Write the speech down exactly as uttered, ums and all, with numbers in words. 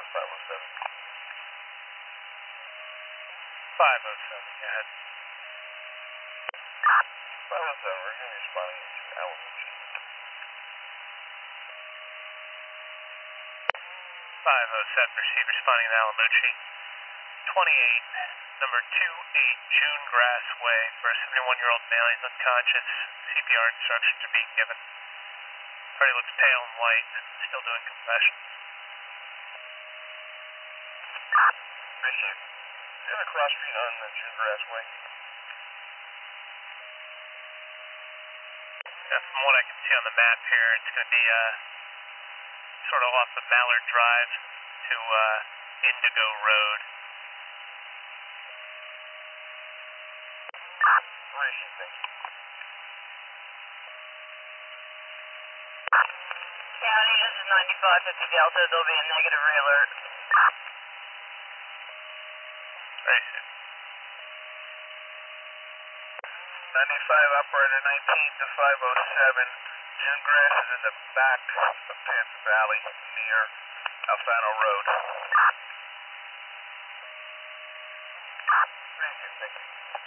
five oh seven. five oh seven, go ahead. five oh seven, we're going to be responding to Alamucci. five oh seven, receive responding to Alamucci. twenty-eight, number two eight, June Grass Way, for a seventy-one-year-old male. He's unconscious. C P R instructions are being given. Party looks pale and white, still doing compression. Receive. Is there a cross street on the June Grass Way? Yeah, from what I can see on the map here, it's going to be uh, sort of off of Mallard Drive to uh, Indigo Road. Receive, thank you. County, this is ninety-five fifty Delta. There'll be a negative re-alert. Receive. ninety-five, operator nineteen to five oh seven. June Grass is in the back of Panther Valley near Alfano Road. Receive, thank you.